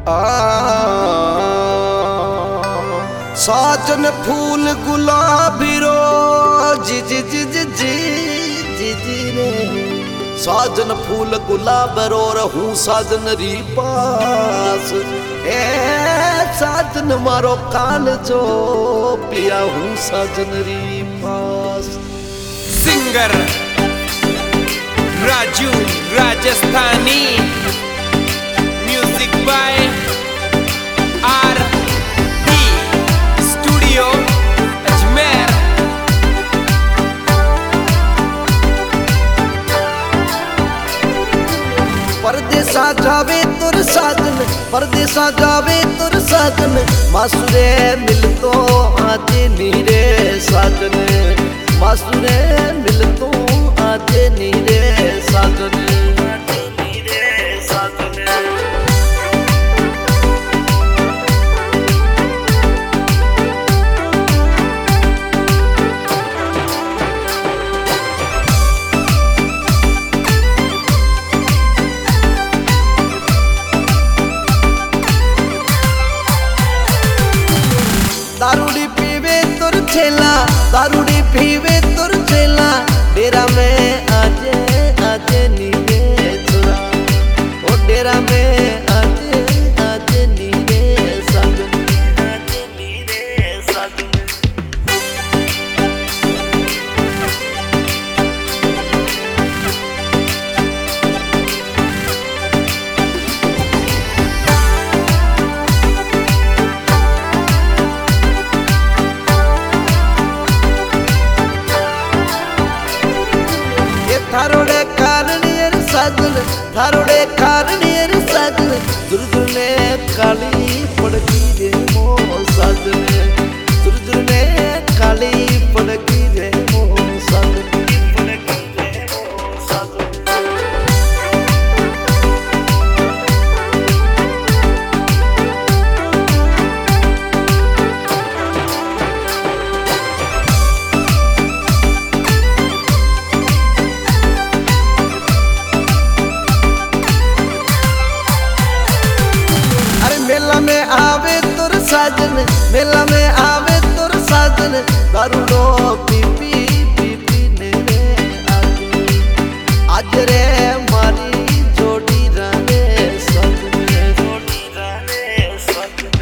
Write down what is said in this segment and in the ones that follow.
साजन फूल गुलाबी रो जी जी जी जी जी जी जी रे साजन फूल गुलाब रो रहूं साजन री पास ए साजन मारो कान जो पिया हूँ साजन री पास। Singer Raju Rajasthani, music by R D. Studio Ajmer. परदेसा जावे तुर साजन, परदेसा जावे तुर साजन, मासुरे मिल तो आजे नीरे साजन, मासुरे मिल तो आजे नीरे साजन। दारूडी पीवे तुर छेला, दारूडी पीवे तुर छेला, डेरा में आजे आजे नीरे छुरा, ओ डेरा में आजे आजे नीरे साजन, आजे नीरे साजन। थारोड़े कारणीर साजन, थारोड़े कारणीर साजन, दुर्ग ने काली पड़की रे मो साजन, दुर्ग ने काली पड़की रे मो साजन, पड़की रे मो साजन। मेला में आवे तुर साजन, मेला में आवे तुर साजन, दारूडो पीपी पीपी ने रे आज रे मारी जोड़ी राने साजन, जोड़ी राने साजन।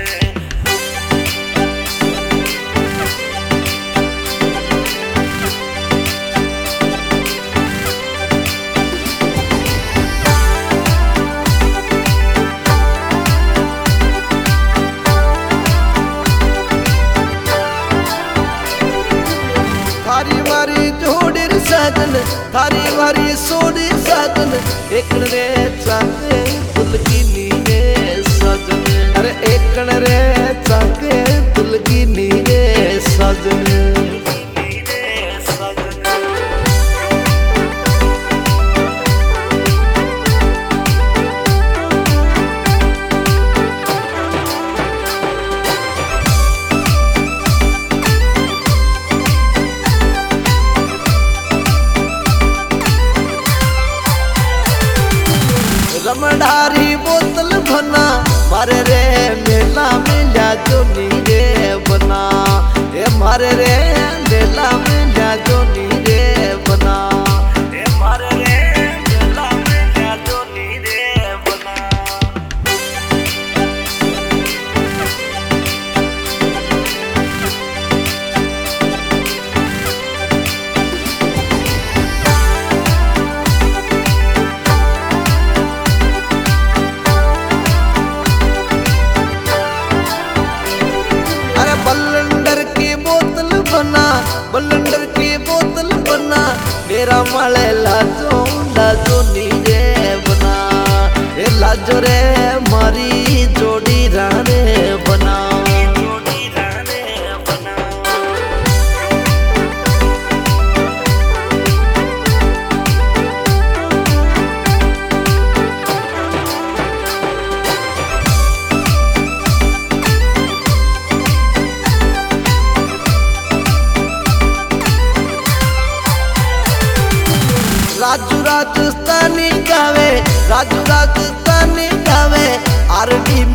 थारी मारी जोड़ी साजन, थारी मारी सोनी साजन, एक रे चाके तुल की नीरे साजन, अरे एक रे चाके तुल की नीरे साजन। रमडारी बोतल बना मारे रे मेला मिला जो नीरे बना, ए मारे रे मेला मिला जो नीरे बना, ए मारे रे मेला मिला जो नीरे बना। बल्लंडर की बोतल बना, बल्लंडर की बोतल बना, मेरा माले लाजो लाजो नीरे बना, ए लाजो रे मारी जोड़ी राने बना, जोड़ी राने बना। राजू राजस्थानी गावे, राजू राजस्थानी गावे, आर.डी.